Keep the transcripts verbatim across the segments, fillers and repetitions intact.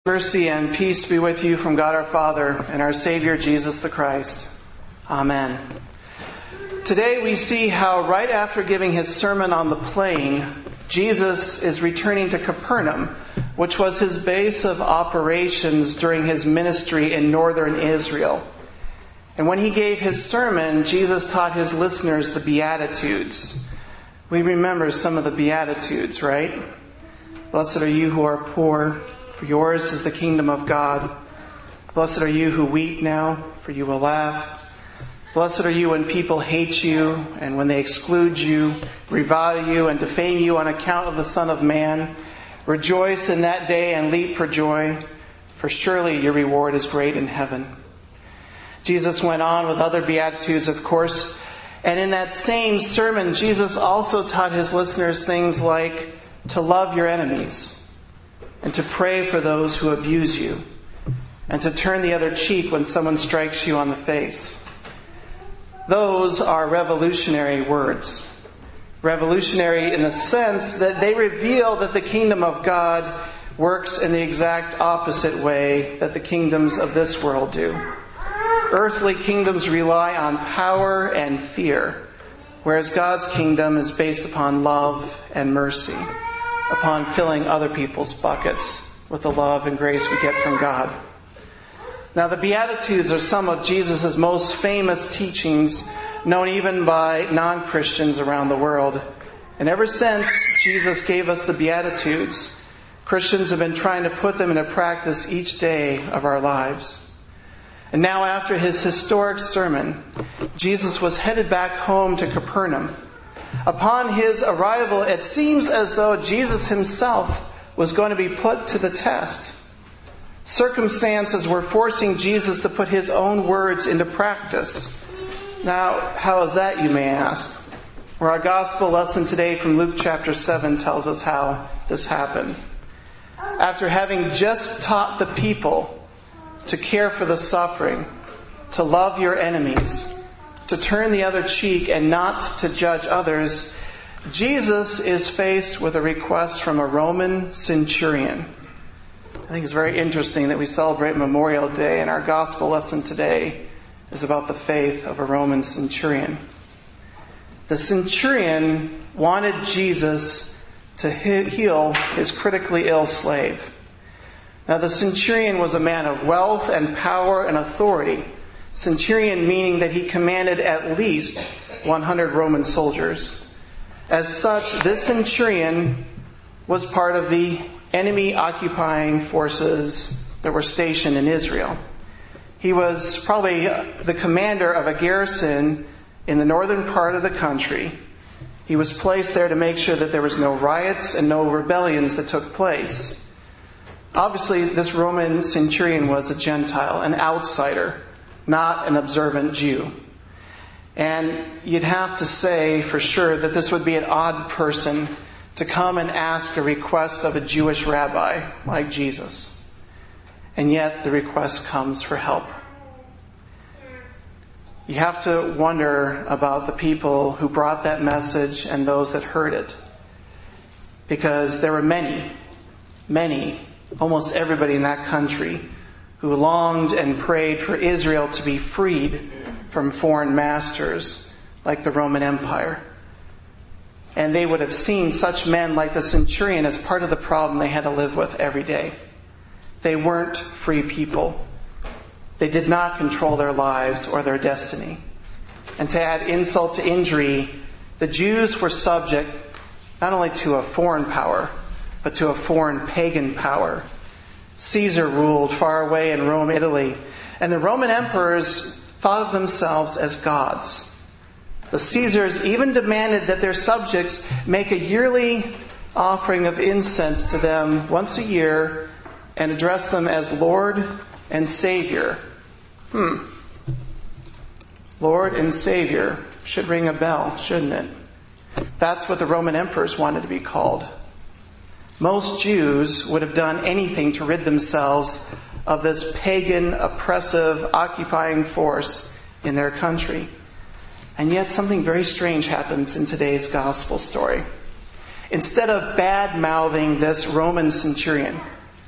Mercy and peace be with you from God our Father and our Savior Jesus the Christ. Amen. Today we see how right after giving his sermon on the plain, Jesus is returning to Capernaum, which was his base of operations during his ministry in northern Israel. And when he gave his sermon, Jesus taught his listeners the Beatitudes. We remember some of the Beatitudes, right? Blessed are you who are poor, for yours is the kingdom of God. Blessed are you who weep now, for you will laugh. Blessed are you when people hate you, and when they exclude you, revile you, and defame you on account of the Son of Man. Rejoice in that day and leap for joy, for surely your reward is great in heaven. Jesus went on with other Beatitudes, of course, and in that same sermon, Jesus also taught his listeners things like to love your enemies, and to pray for those who abuse you, and to turn the other cheek when someone strikes you on the face. Those are revolutionary words. Revolutionary in the sense that they reveal that the kingdom of God works in the exact opposite way that the kingdoms of this world do. Earthly kingdoms rely on power and fear, whereas God's kingdom is based upon love and mercy, upon filling other people's buckets with the love and grace we get from God. Now, the Beatitudes are some of Jesus' most famous teachings, known even by non-Christians around the world. And ever since Jesus gave us the Beatitudes, Christians have been trying to put them into practice each day of our lives. And now, after his historic sermon, Jesus was headed back home to Capernaum. Upon his arrival, it seems as though Jesus himself was going to be put to the test. Circumstances were forcing Jesus to put his own words into practice. Now, how is that, you may ask? Well, our gospel lesson today from Luke chapter seven tells us how this happened. After having just taught the people to care for the suffering, to love your enemies, to turn the other cheek and not to judge others, Jesus is faced with a request from a Roman centurion. I think it's very interesting that we celebrate Memorial Day, and our gospel lesson today is about the faith of a Roman centurion. The centurion wanted Jesus to heal his critically ill slave. Now, the centurion was a man of wealth and power and authority. Centurion meaning that he commanded at least one hundred Roman soldiers. As such, this centurion was part of the enemy occupying forces that were stationed in Israel. He was probably the commander of a garrison in the northern part of the country. He was placed there to make sure that there was no riots and no rebellions that took place. Obviously, this Roman centurion was a Gentile, an outsider, not an observant Jew. And you'd have to say for sure that this would be an odd person to come and ask a request of a Jewish rabbi like Jesus. And yet the request comes for help. You have to wonder about the people who brought that message and those that heard it. Because there were many, many, almost everybody in that country who longed and prayed for Israel to be freed from foreign masters like the Roman Empire. And they would have seen such men like the centurion as part of the problem they had to live with every day. They weren't free people. They did not control their lives or their destiny. And to add insult to injury, the Jews were subject not only to a foreign power, but to a foreign pagan power. Caesar ruled far away in Rome, Italy, and the Roman emperors thought of themselves as gods. The Caesars even demanded that their subjects make a yearly offering of incense to them once a year and address them as Lord and Savior. Hmm. Lord and Savior should ring a bell, shouldn't it? That's what the Roman emperors wanted to be called. Most Jews would have done anything to rid themselves of this pagan, oppressive, occupying force in their country. And yet something very strange happens in today's gospel story. Instead of bad-mouthing this Roman centurion,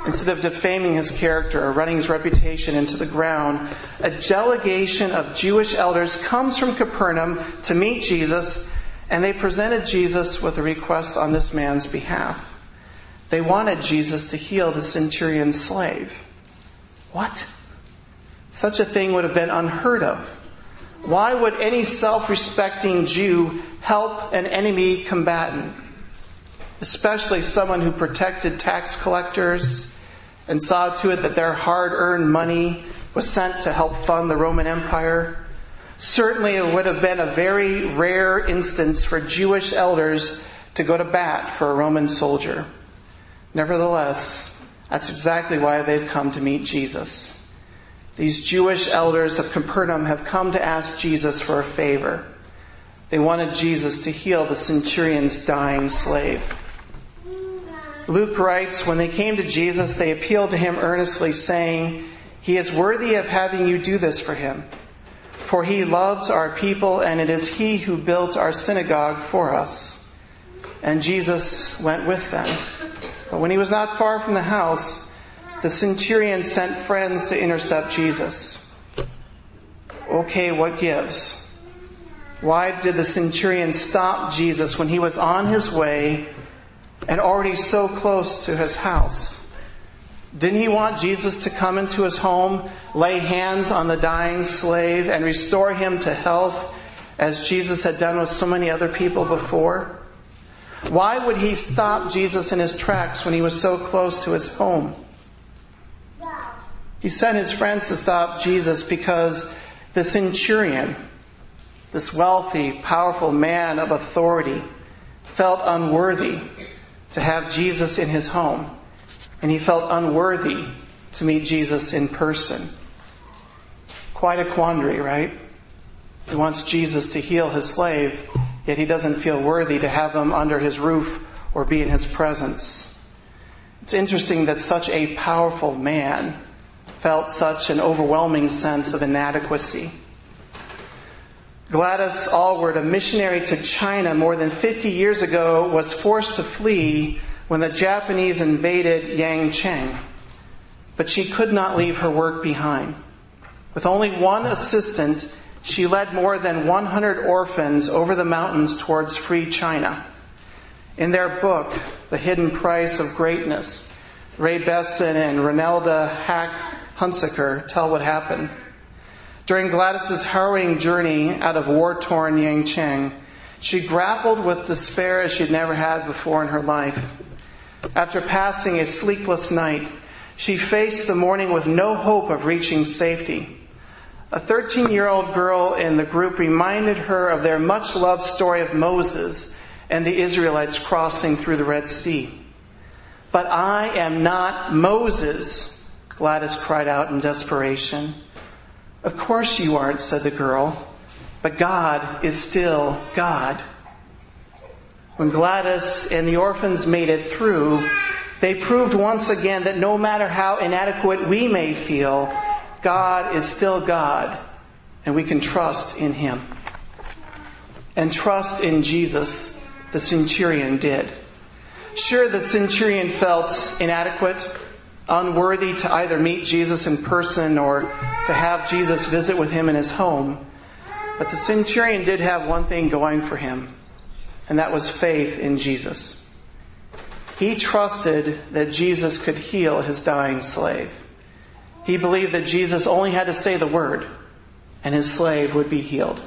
instead of defaming his character or running his reputation into the ground, a delegation of Jewish elders comes from Capernaum to meet Jesus, and they presented Jesus with a request on this man's behalf. They wanted Jesus to heal the centurion's slave. What? Such a thing would have been unheard of. Why would any self-respecting Jew help an enemy combatant? Especially someone who protected tax collectors and saw to it that their hard-earned money was sent to help fund the Roman Empire. Certainly it would have been a very rare instance for Jewish elders to go to bat for a Roman soldier. Nevertheless, that's exactly why they've come to meet Jesus. These Jewish elders of Capernaum have come to ask Jesus for a favor. They wanted Jesus to heal the centurion's dying slave. Luke writes, when they came to Jesus, they appealed to him earnestly, saying, "He is worthy of having you do this for him. For he loves our people, and it is he who built our synagogue for us." And Jesus went with them. But when he was not far from the house, the centurion sent friends to intercept Jesus. Okay, what gives? Why did the centurion stop Jesus when he was on his way and already so close to his house? Didn't he want Jesus to come into his home, lay hands on the dying slave, and restore him to health as Jesus had done with so many other people before? Why would he stop Jesus in his tracks when he was so close to his home? He sent his friends to stop Jesus because the centurion, this wealthy, powerful man of authority, felt unworthy to have Jesus in his home. And he felt unworthy to meet Jesus in person. Quite a quandary, right? He wants Jesus to heal his slave, yet he doesn't feel worthy to have him under his roof or be in his presence. It's interesting that such a powerful man felt such an overwhelming sense of inadequacy. Gladys Allward, a missionary to China more than fifty years ago, was forced to flee when the Japanese invaded Yangcheng. But she could not leave her work behind. With only one assistant, she led more than one hundred orphans over the mountains towards free China. In their book, The Hidden Price of Greatness, Ray Besson and Renelda Hack Hunsaker tell what happened. During Gladys's harrowing journey out of war-torn Yangcheng, she grappled with despair as she'd never had before in her life. After passing a sleepless night, she faced the morning with no hope of reaching safety. A thirteen-year-old girl in the group reminded her of their much-loved story of Moses and the Israelites crossing through the Red Sea. "But I am not Moses," Gladys cried out in desperation. "Of course you aren't," said the girl, "but God is still God." When Gladys and the orphans made it through, they proved once again that no matter how inadequate we may feel, God is still God, and we can trust in Him. And trust in Jesus, the centurion did. Sure, the centurion felt inadequate, unworthy to either meet Jesus in person or to have Jesus visit with him in his home. But the centurion did have one thing going for him, and that was faith in Jesus. He trusted that Jesus could heal his dying slave. He believed that Jesus only had to say the word, and his slave would be healed.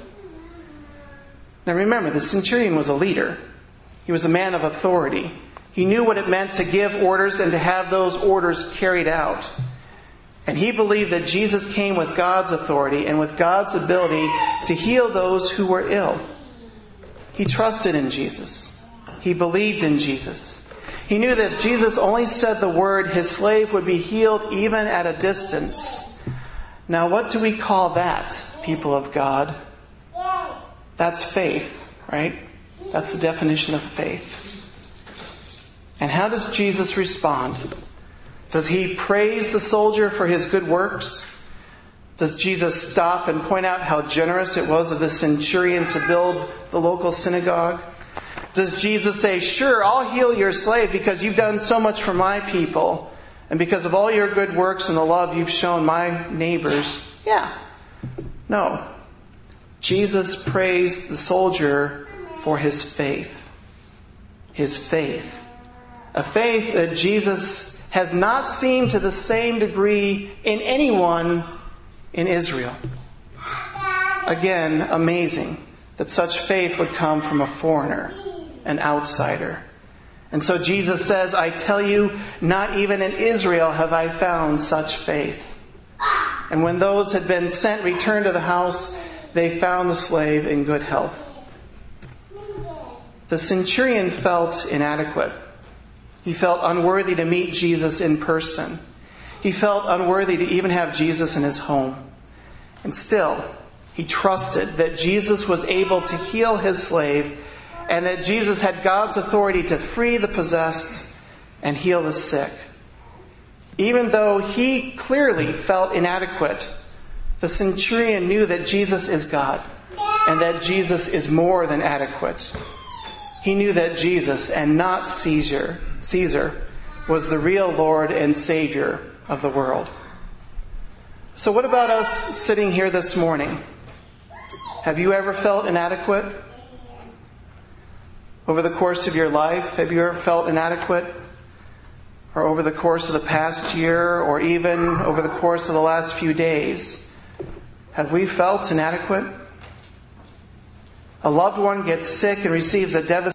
Now remember, the centurion was a leader. He was a man of authority. He knew what it meant to give orders and to have those orders carried out. And he believed that Jesus came with God's authority and with God's ability to heal those who were ill. He trusted in Jesus. He believed in Jesus. He knew that if Jesus only said the word, his slave would be healed even at a distance. Now, what do we call that, people of God? That's faith, right? That's the definition of faith. And how does Jesus respond? Does he praise the soldier for his good works? Does Jesus stop and point out how generous it was of the centurion to build the local synagogue? Does Jesus say, "Sure, I'll heal your slave because you've done so much for my people"? And because of all your good works and the love you've shown my neighbors, yeah. No. Jesus praised the soldier for his faith. His faith. A faith that Jesus has not seen to the same degree in anyone in Israel. Again, amazing that such faith would come from a foreigner, an outsider. And so Jesus says, I tell you, not even in Israel have I found such faith. And when those had been sent returned to the house, they found the slave in good health. The centurion felt inadequate. He felt unworthy to meet Jesus in person. He felt unworthy to even have Jesus in his home. And still, he trusted that Jesus was able to heal his slave and that Jesus had God's authority to free the possessed and heal the sick. Even though he clearly felt inadequate, the centurion knew that Jesus is God and that Jesus is more than adequate. He knew that Jesus, and not Caesar, Caesar, was the real Lord and Savior of the world. So what about us sitting here this morning? Have you ever felt inadequate? Over the course of your life, have you ever felt inadequate? Or over the course of the past year, or even over the course of the last few days, have we felt inadequate? A loved one gets sick and receives a devastating